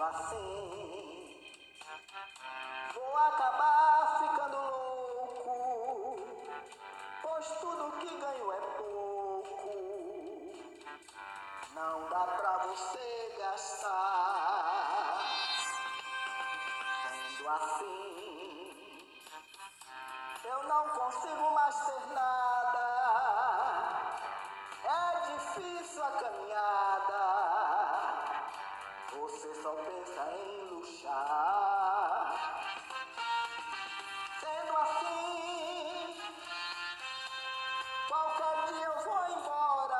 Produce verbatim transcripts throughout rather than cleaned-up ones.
assim, vou acabar ficando louco, pois tudo que ganho é pouco, não dá pra você gastar. Sendo assim, eu não consigo mais ter nada, é difícil a caminhada, você só pensa em luxar. Sendo assim, qualquer dia eu vou embora,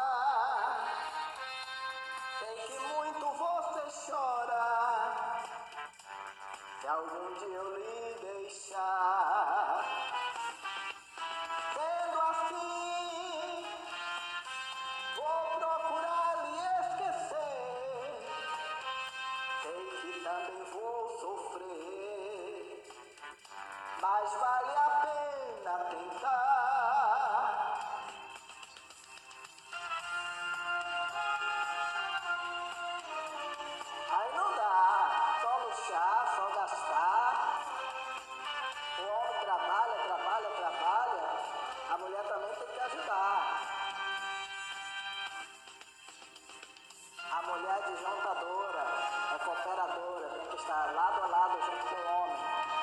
sei que muito você chora, se algum dia eu lhe deixar. Sendo assim, vou procurar lhe esquecer, sei que também vou sofrer, mas vale a pena tentar. Aí não dá, só luxar, só gastar. O homem trabalha, trabalha, trabalha, a mulher também tem que ajudar. A mulher é desjuntadora, é cooperadora, tem que estar lado a lado junto com o homem.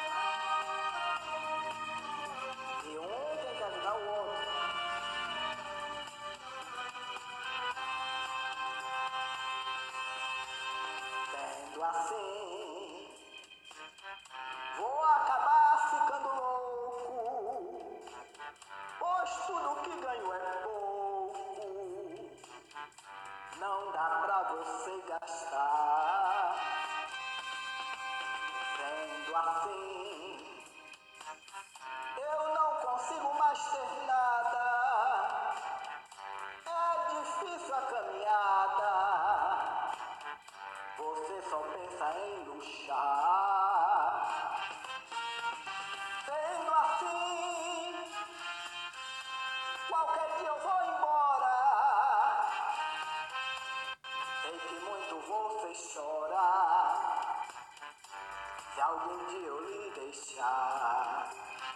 E um tem que ajudar o outro. Sendo assim, vou acabar ficando louco, pois tudo que ganho é pouco, não dá pra você gastar. Sendo assim, eu não consigo mais ter nada, é difícil a caminhada, você só pensa em luxar. Sendo assim, qualquer dia eu vou embora, sei que muito você chora, se algum dia eu lhe deixar.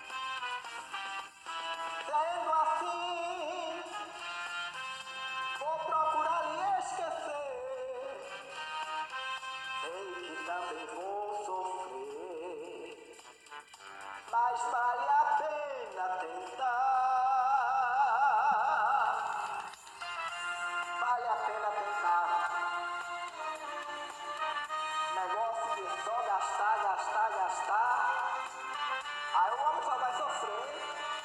Sendo assim, vou procurar lhe esquecer, sei que também vou sofrer, mas vale a pena tentar. Vale a pena tentar. Negócio de só gastar, gastar, gastar, aí o homem só vai sofrer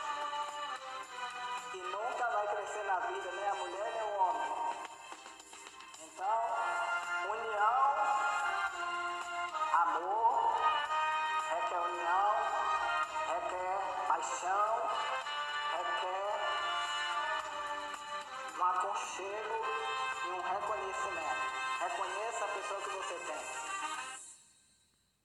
e nunca vai crescer na vida, nem a mulher nem o homem. Então, união, amor, requer união, requer paixão, requer um aconchego e um reconhecimento. Reconheça a pessoa que você tem.